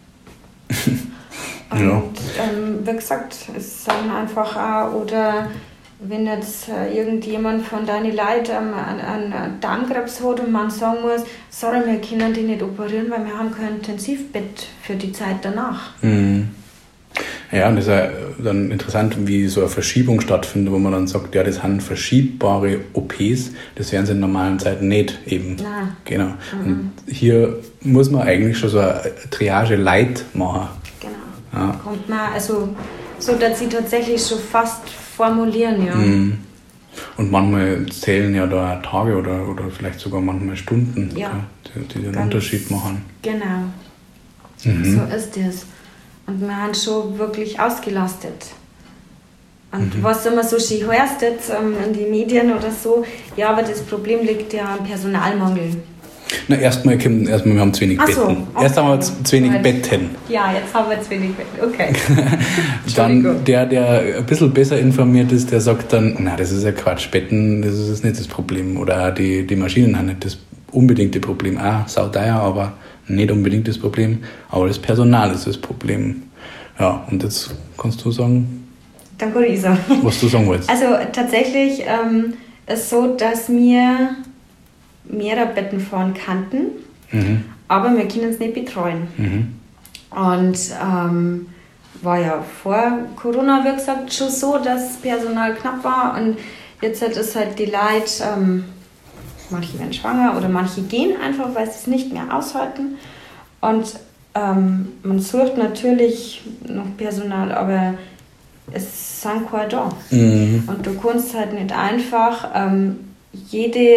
Und ja. ähm, wie gesagt, es sind einfach auch, oder wenn jetzt äh, irgendjemand von deinen Leuten ähm, einen, einen Darmkrebs hat und man sagen muss, sorry, wir können die nicht operieren, weil wir haben kein Intensivbett für die Zeit danach. Mhm. Ja, und das ist ja dann interessant, wie so eine Verschiebung stattfindet, wo man dann sagt, ja, das sind verschiebbare O Ps, das wären sie in normalen Zeiten nicht eben. Nein. Genau. Mhm. Und hier muss man eigentlich schon so eine Triage Light machen. Genau. Ja. Kommt man, also so, dass sie tatsächlich schon fast formulieren, ja. Mhm. Und manchmal zählen ja da Tage oder, oder vielleicht sogar manchmal Stunden, ja. die, die den Ganz Unterschied machen. Genau. Mhm. So ist es. Und wir haben schon wirklich ausgelastet. Und mhm. was immer so schön heißt jetzt ähm, in den Medien oder so, ja, aber das Problem liegt ja am Personalmangel. Na, erstmal, erstmal wir haben zu wenig Ach so, Betten. okay. Erst haben wir zu wenig Right. Betten. Ja, jetzt haben wir zu wenig Betten, okay. Dann der, der ein bisschen besser informiert ist, der sagt dann, na, das ist ja Quatsch, Betten, das ist nicht das Problem. Oder die, die Maschinen haben nicht das unbedingte Problem. Ah, sauteuer, aber nicht unbedingt das Problem. Aber das Personal ist das Problem. Ja, und jetzt kannst du sagen, Dann kann ich sagen. was du sagen wolltest. Also tatsächlich ähm, ist so, dass wir mehrere Betten fahren kannten, Mhm. aber wir können es nicht betreuen. Mhm. Und ähm, war ja vor Corona, wie gesagt, schon so, dass Personal knapp war. Und jetzt halt ist halt die Leute, ähm, manche werden schwanger oder manche gehen einfach, weil sie es nicht mehr aushalten. Und ähm, man sucht natürlich noch Personal, aber es sind keine da. Mhm. Und du kannst halt nicht einfach ähm, jede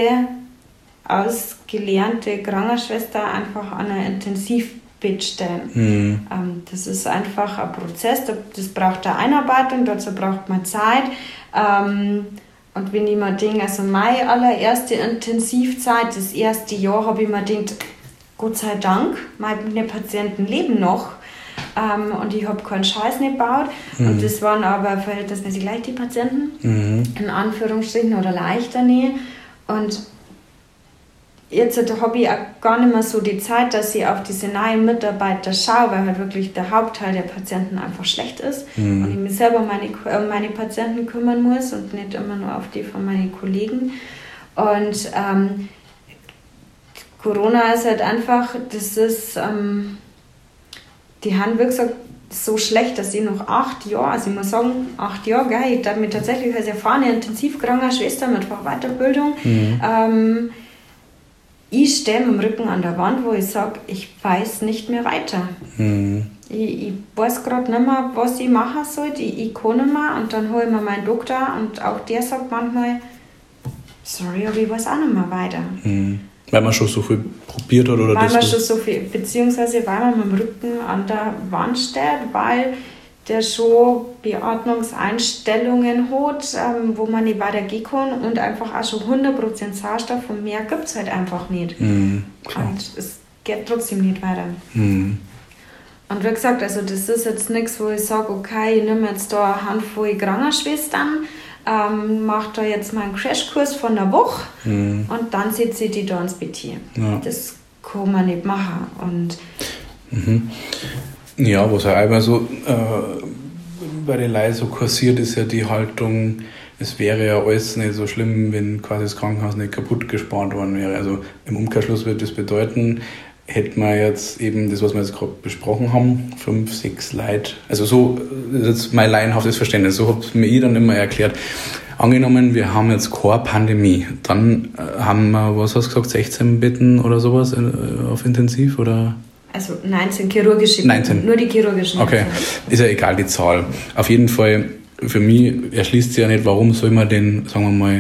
ausgelernte Krankenschwester einfach an ein Intensivbett stellen. Mhm. Ähm, das ist einfach ein Prozess, das braucht eine Einarbeitung, dazu braucht man Zeit. Ähm, und wenn ich mir denke, also meine allererste Intensivzeit, das erste Jahr, habe ich mir gedacht, Gott sei Dank, meine Patienten leben noch. Ähm, und ich habe keinen Scheiß nicht gebaut. Mhm. Und das waren aber verhältnismäßig leichte Patienten, Mhm. in Anführungsstrichen, oder leichter nicht. Und jetzt habe ich auch gar nicht mehr so die Zeit, dass ich auf diese neuen Mitarbeiter schaue, weil halt wirklich der Hauptteil der Patienten einfach schlecht ist. Mhm. Und ich mich selber um meine, um meine Patienten kümmern muss und nicht immer nur auf die von meinen Kollegen. Und ähm, Corona ist halt einfach, das ist, ähm, die haben, wie gesagt, so schlecht, dass ich noch acht Jahre, also ich muss sagen, acht Jahre, gell, ich darf mich tatsächlich als erfahrene Intensivkrankenschwester mit Weiterbildung, Mhm. ähm, ich stehe mit dem Rücken an der Wand, wo ich sage, ich weiß nicht mehr weiter. Mhm. Ich, ich weiß gerade nicht mehr, was ich machen soll, ich, ich kann nicht mehr. Und dann hole ich mir meinen Doktor und auch der sagt manchmal, sorry, aber ich weiß auch nicht mehr weiter. Mhm. Weil man schon so viel probiert hat oder Weil das man was- schon so viel, beziehungsweise weil man mit dem Rücken an der Wand steht, weil der schon Beatmungseinstellungen hat, ähm, wo man nicht weitergehen kann und einfach auch schon hundert Prozent Sauerstoff und mehr gibt es halt einfach nicht. Mhm. Klar. Und es geht trotzdem nicht weiter. Mhm. Und wie gesagt, also das ist jetzt nichts, wo ich sage, okay, ich nehme jetzt da eine Handvoll Krankenschwestern, ähm, mache da jetzt mal einen Crashkurs von einer Woche Mhm. und dann setze ich die da ins Bett hier. Ja. Das kann man nicht machen. Und Mhm. Ja, was auch immer so äh, bei den Leuten so kursiert, ist ja die Haltung, es wäre ja alles nicht so schlimm, wenn quasi das Krankenhaus nicht kaputt gespart worden wäre. Also im Umkehrschluss würde das bedeuten, hätten wir jetzt eben das, was wir jetzt gerade besprochen haben, fünf, sechs Leute, also so, das ist jetzt mein laienhaftes Verständnis, so habe es mir ich dann immer erklärt. Angenommen, wir haben jetzt keine Pandemie, dann äh, haben wir, was hast du gesagt, sechzehn Betten oder sowas äh, auf Intensiv, oder? also neunzehn chirurgische Betten, neunzehn. nur die chirurgischen. Okay, ist ja egal, die Zahl. Auf jeden Fall, für mich erschließt sich ja nicht, warum soll man den, sagen wir mal,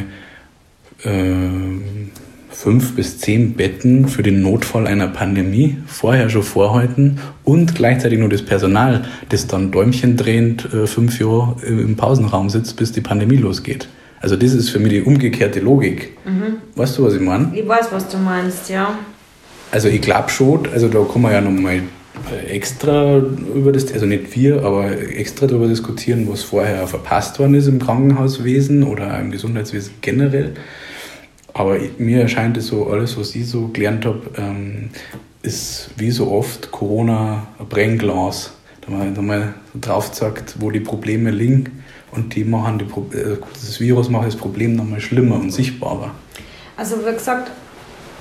äh, fünf bis zehn Betten für den Notfall einer Pandemie vorher schon vorhalten und gleichzeitig nur das Personal, das dann däumchendrehend äh, fünf Jahre im Pausenraum sitzt, bis die Pandemie losgeht. Also das ist für mich die umgekehrte Logik. Mhm. Weißt du, was ich meine? Ich weiß, was du meinst, ja. Also ich glaube schon, also da kann man ja nochmal extra über das, also nicht wir, aber extra darüber diskutieren, was vorher verpasst worden ist im Krankenhauswesen oder im Gesundheitswesen generell. Aber mir erscheint es so, alles, was ich so gelernt habe, ähm, ist wie so oft Corona ein Brennglas. Da man da mal drauf sagt, wo die Probleme liegen und die machen die Pro- äh, das Virus macht das Problem nochmal schlimmer und sichtbarer. Also wie gesagt,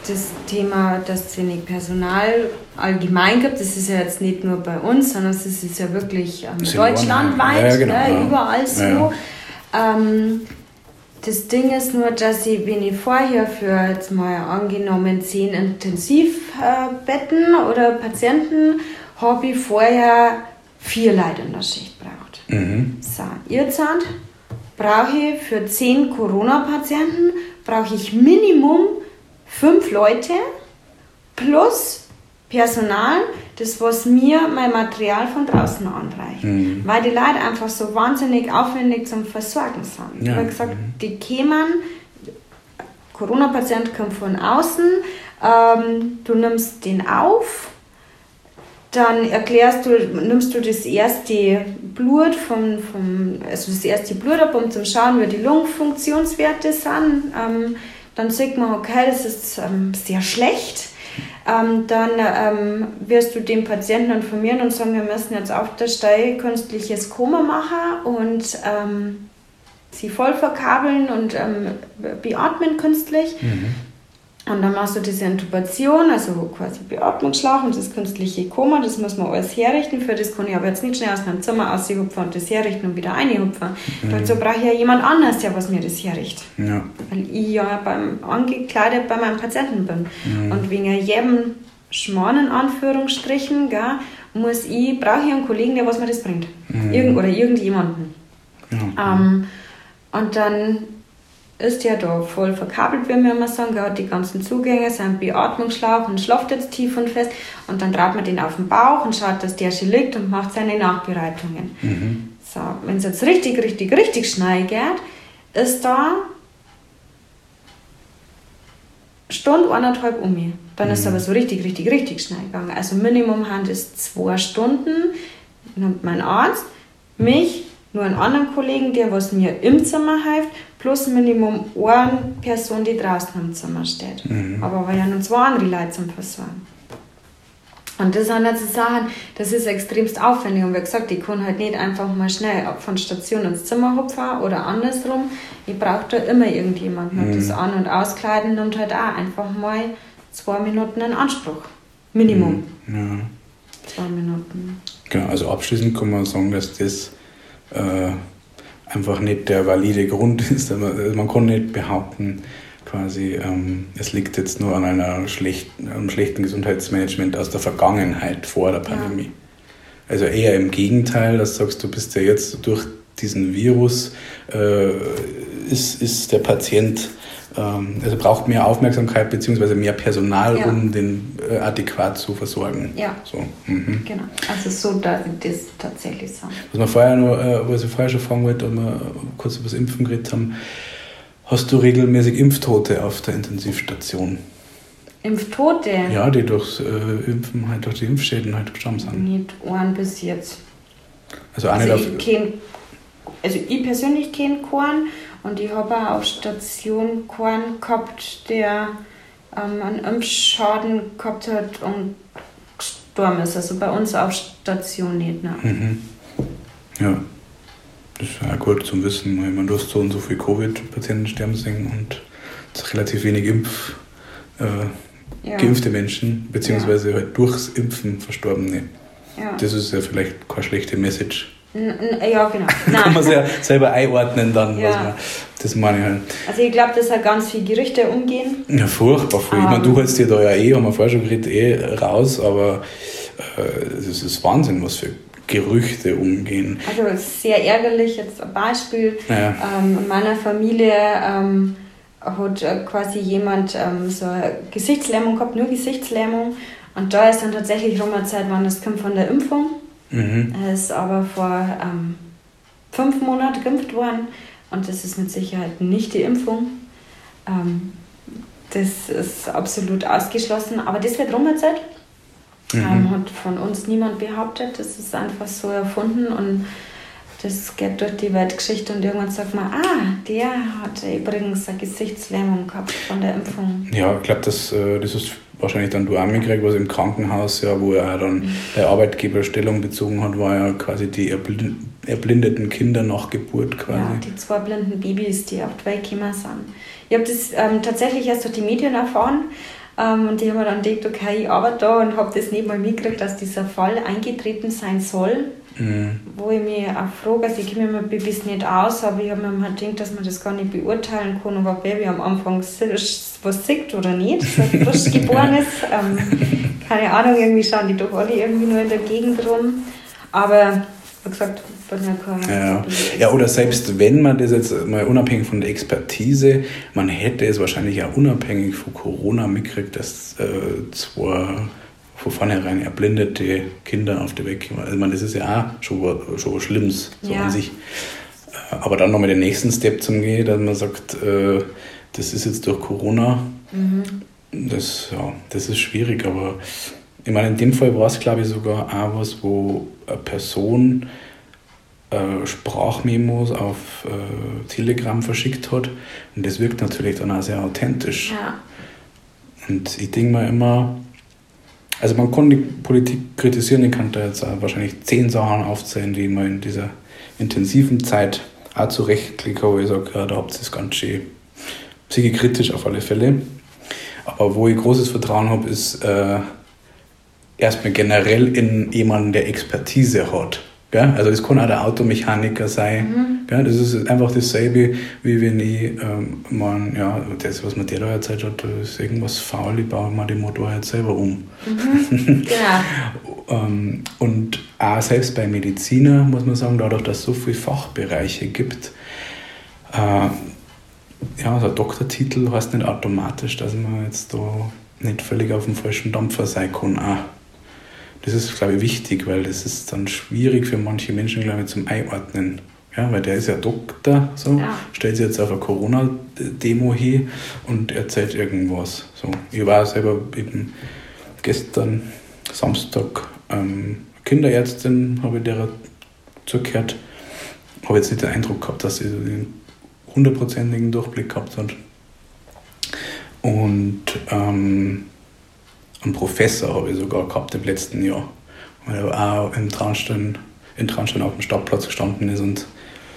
das Thema, dass es wenig Personal allgemein gibt, das ist ja jetzt nicht nur bei uns, sondern es ist ja wirklich ähm, deutschlandweit, ja, genau, ne, ja. überall so. Ja. Ähm, das Ding ist nur, dass ich, wenn ich vorher für jetzt mal angenommen zehn Intensivbetten äh, oder Patienten, habe ich vorher vier Leute in der Schicht braucht. Mhm. So, jetzt brauche ich für zehn Corona-Patienten brauche ich Minimum fünf Leute plus Personal, das was mir mein Material von draußen anreicht. Mhm. Weil die Leute einfach so wahnsinnig aufwendig zum Versorgen sind. Ja. Ich habe gesagt, die kämen, Corona-Patient kommt von außen, ähm, du nimmst den auf, dann erklärst du, nimmst du das erste Blut vom, vom also das erste Blut ab, um zu schauen, wie die Lungenfunktionswerte sind. Ähm, dann sieht man, okay, das ist ähm, sehr schlecht. Ähm, dann ähm, wirst du den Patienten informieren und sagen, wir müssen jetzt auf der Stelle künstliches Koma machen und ähm, sie voll verkabeln und ähm, beatmen künstlich. Mhm. Und dann machst du diese Intubation, also quasi Beatmungsschlauch und das künstliche Koma, das muss man alles herrichten. Für das kann ich aber jetzt nicht schnell aus meinem Zimmer raushupfen und das herrichten und wieder reinhupfen. Mhm. Dazu brauche ich ja jemand anders, der was mir das herrichtet. Ja. Weil ich ja beim, angekleidet bei meinem Patienten bin. Mhm. Und wegen jedem Schmarrn in Anführungsstrichen, gell, muss ich, brauche ich einen Kollegen, der was mir das bringt. Mhm. Irgend, oder irgendjemanden. Ja. Ähm, und dann ist ja da voll verkabelt, wie wir immer sagen, er hat die ganzen Zugänge, seinen Beatmungsschlauch und schlaft jetzt tief und fest und dann treibt man den auf den Bauch und schaut, dass der schon liegt und macht seine Nachbereitungen. Mhm. So, wenn es jetzt richtig, richtig, richtig schnell geht, ist da Stunde, eineinhalb um mich. Dann mhm. ist es aber so richtig, richtig, richtig schnell gegangen. Also Minimum haben es zwei Stunden, nimmt mein Arzt, mich, nur einen anderen Kollegen, der was mir im Zimmer hilft, plus Minimum eine Person, die draußen im Zimmer steht. Mhm. Aber wir haben noch zwei andere Leute zum Versorgen. Und das sind jetzt Sachen, das ist extremst aufwendig. Und wie gesagt, ich kann halt nicht einfach mal schnell von Station ins Zimmer hupfen oder andersrum. Ich brauche da immer irgendjemanden. Und mhm. das An- und Auskleiden nimmt halt auch einfach mal zwei Minuten in Anspruch. Minimum. Mhm. Ja. Zwei Minuten. Genau, also abschließend kann man sagen, dass das Äh, einfach nicht der valide Grund ist. Man, man kann nicht behaupten, quasi, ähm, es liegt jetzt nur an einer schlechten, einem schlechten Gesundheitsmanagement aus der Vergangenheit vor der Pandemie. Ja. Also eher im Gegenteil, dass du sagst, du bist ja jetzt durch diesen Virus, äh, ist, ist der Patient, ähm, also braucht mehr Aufmerksamkeit bzw. mehr Personal, ja. um den äh, adäquat zu versorgen. Ja, so, mhm. genau. Also so, dass das tatsächlich so. Was wir vorher noch, äh, was ich vorher schon fragen wollte, als wir kurz über das Impfen geredet haben, hast du regelmäßig Impftote auf der Intensivstation? Impftote? Ja, die durchs äh, Impfen, halt durch die Impfschäden halt gestorben sind. Nicht einen bis jetzt. Also, auch also, nicht auf ich kenn, also ich persönlich kenne keinen und ich habe auch auf Station keinen gehabt, der ähm, einen Impfschaden gehabt hat und gestorben ist. Also bei uns auf Station nicht. Ne? Mhm. Ja, das ist ja gut zum Wissen. Ich meine, du hast so und so viele Covid-Patienten sterben sehen und relativ wenig Impf, äh, ja. geimpfte Menschen, beziehungsweise ja. halt durchs Impfen Verstorbene. Ja. Das ist ja vielleicht keine schlechte Message. N- n- ja, genau. Kann man sich ja selber einordnen dann, ja. was man, das meine ich halt. Also ich glaube, dass da ganz viele Gerüchte umgehen. Ja, furchtbar viel. Um. Ich meine, du hältst dir da ja eh, haben wir vorher schon geredet, eh raus, aber es äh, ist Wahnsinn, was für Gerüchte umgehen. Also sehr ärgerlich, jetzt ein Beispiel. Ja. Ähm, in meiner Familie ähm, hat äh, quasi jemand ähm, so eine Gesichtslähmung gehabt, nur Gesichtslähmung. Und da ist dann tatsächlich rum eine Zeit, wann das kommt von der Impfung. Mhm. Er ist aber vor ähm, fünf Monaten geimpft worden und das ist mit Sicherheit nicht die Impfung. Ähm, das ist absolut ausgeschlossen, aber das wird rum eine Zeit. Mhm. Ähm, hat von uns niemand behauptet, das ist einfach so erfunden und das geht durch die Weltgeschichte und irgendwann sagt man, ah, der hat übrigens eine Gesichtslähmung gehabt von der Impfung. Ja, ich glaube, das, das ist wahrscheinlich dann du auch mitgekriegt, was im Krankenhaus, ja, wo er dann mhm. der Arbeitgeber Stellung bezogen hat, war ja quasi die erblind, erblindeten Kinder nach Geburt quasi. Ja, die zwei blinden Babys, die auf die Welt gekommen sind. Ich habe das ähm, tatsächlich erst durch die Medien erfahren. Ähm, und ich habe mir dann gedacht, okay, ich arbeite da und habe das nicht mal mitgekriegt, dass dieser Fall eingetreten sein soll. Mhm. Wo ich mich auch frage, also ich kenne mich mit Babys nicht aus, aber ich habe mir halt gedacht, dass man das gar nicht beurteilen kann, ob ein Baby am Anfang was sieht oder nicht. So ein frisch geborenes, ähm, keine Ahnung, irgendwie schauen die doch alle irgendwie nur in der Gegend rum. Aber wie gesagt, bei mir keine ja. ja, oder selbst wenn man das jetzt mal unabhängig von der Expertise, man hätte es wahrscheinlich auch unabhängig von Corona mitgekriegt, dass äh, zwei von vornherein erblindete Kinder auf der Weg. Also, ich meine, das ist ja auch schon, schon was Schlimmes so ja. an sich. Aber dann nochmal den nächsten Step zum Gehen, dass man sagt, äh, das ist jetzt durch Corona. Mhm. Das, ja, das ist schwierig, aber ich meine, in dem Fall war es, glaube ich, sogar auch was, wo eine Person äh, Sprachmemos auf äh, Telegram verschickt hat. Und das wirkt natürlich dann auch sehr authentisch. Ja. Und ich denke mir immer, also man kann die Politik kritisieren, ich kann da jetzt auch wahrscheinlich zehn Sachen aufzählen, die man in dieser intensiven Zeit auch zurechtklicken, wo ich sage, ja, da habt ihr es ganz schön psychikritisch auf alle Fälle. Aber wo ich großes Vertrauen habe, ist äh, erstmal generell in jemanden, der Expertise hat. Gell? Also das kann auch der Automechaniker sein. Mhm. Gell? Das ist einfach dasselbe, wie wenn ich ähm, man, ja, das, was man dir da erzählt hat, da ist irgendwas faul, ich baue mal den Motor jetzt selber um. Mhm. Genau. ähm, und auch selbst bei Mediziner muss man sagen, dadurch, dass es so viele Fachbereiche gibt, äh, ja, also ein Doktortitel heißt nicht automatisch, dass man jetzt da nicht völlig auf dem falschen Dampfer sein kann. Auch. Das ist, glaube ich, wichtig, weil das ist dann schwierig für manche Menschen, glaube ich, zum Einordnen. Ja, weil der ist ja Doktor, so, ja. stellt sich jetzt auf eine Corona-Demo hin und erzählt irgendwas. So. Ich war selber eben gestern Samstag ähm, Kinderärztin, habe ich der zugehört. Habe jetzt nicht den Eindruck gehabt, dass sie den hundertprozentigen Durchblick gehabt hat. Und ähm, einen Professor habe ich sogar gehabt im letzten Jahr, weil er auch im Traunstein, in Traunstein auf dem Stadtplatz gestanden ist und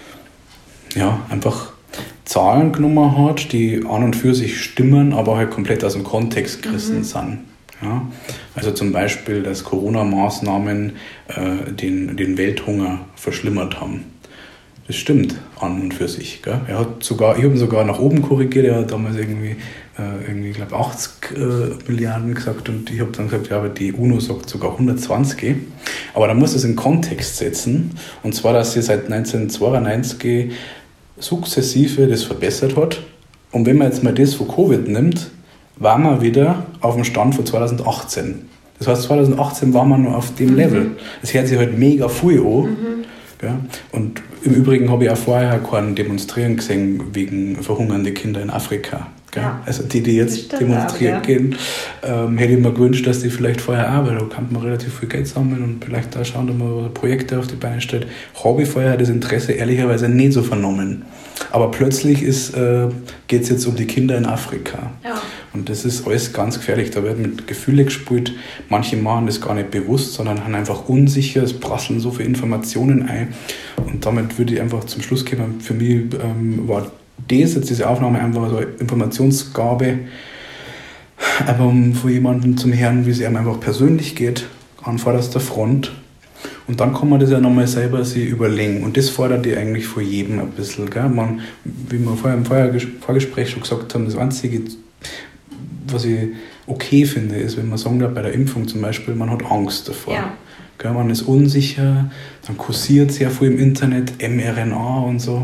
ja, einfach Zahlen genommen hat, die an und für sich stimmen, aber halt komplett aus dem Kontext gerissen mhm. sind. Ja? Also zum Beispiel, dass Corona-Maßnahmen äh, den, den Welthunger verschlimmert haben. Das stimmt an und für sich. Gell? Er hat sogar, ich habe ihn sogar nach oben korrigiert, er hat damals irgendwie, äh, irgendwie ich glaube, achtzig äh, Milliarden gesagt und ich habe dann gesagt, ja, aber die UNO sagt sogar hundertzwanzig. Aber da muss es in Kontext setzen, und zwar, dass sie seit neunzehnhundertzweiundneunzig sukzessive das verbessert hat. Und wenn man jetzt mal das von Covid nimmt, waren wir wieder auf dem Stand von zweitausendachtzehn. Das heißt, zweitausendachtzehn waren wir nur auf dem mhm. Level. Das hört sich halt mega viel an. Mhm. Gell? Und im Übrigen habe ich auch vorher keinen Demonstrieren gesehen wegen verhungernde Kinder in Afrika. Gell? Ja. Also die, die jetzt demonstrieren auch, ja. gehen, ähm, hätte ich mir gewünscht, dass die vielleicht vorher auch, weil da kann man relativ viel Geld sammeln und vielleicht da schauen, dass man Projekte auf die Beine stellt. Habe ich vorher das Interesse ehrlicherweise nicht so vernommen. Aber plötzlich äh, geht es jetzt um die Kinder in Afrika. Ja. Und das ist alles ganz gefährlich. Da wird mit Gefühle gespielt. Manche machen das gar nicht bewusst, sondern haben einfach unsicher. Es prasseln so viele Informationen ein. Und damit würde ich einfach zum Schluss kommen. Für mich ähm, war das jetzt, diese Aufnahme, einfach so eine Informationsgabe, einfach um von jemandem zum Hören, wie es einem einfach persönlich geht, an vorderster Front. Und dann kann man das ja nochmal selber sich überlegen. Und das fordert die eigentlich von jedem ein bisschen. Gell? Man, wie wir vorher im Vorgespräch schon gesagt haben, das Einzige, was ich okay finde, ist, wenn man sagen darf, bei der Impfung zum Beispiel, man hat Angst davor. Ja. Gell? Man ist unsicher, dann kursiert sehr viel im Internet, mRNA und so.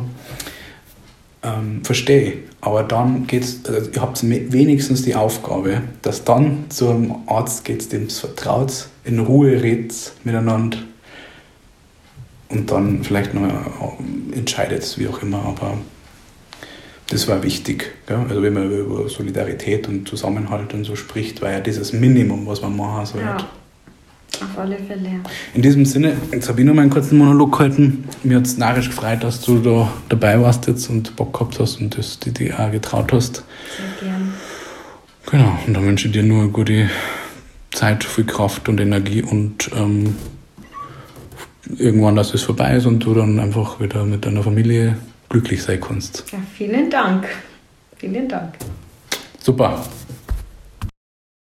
Ähm, verstehe ich. Aber dann geht's, also ihr habt wenigstens die Aufgabe, dass dann zu einem Arzt geht, dem es vertraut, in Ruhe redet miteinander und dann vielleicht noch entscheidet, wie auch immer. Aber das war wichtig. Gell? Also wenn man über Solidarität und Zusammenhalt und so spricht, war ja dieses Minimum, was man machen sollte. Ja, auf alle Fälle. In diesem Sinne, jetzt habe ich noch mal einen kurzen Monolog gehalten. Mir hat es narrisch gefreut, dass du da dabei warst jetzt und Bock gehabt hast und das die dir auch getraut hast. Sehr gern. Genau, und dann wünsche ich dir nur eine gute Zeit, viel Kraft und Energie und ähm, irgendwann, dass es vorbei ist und du dann einfach wieder mit deiner Familie glücklich sein kannst. Ja, vielen Dank. Vielen Dank. Super.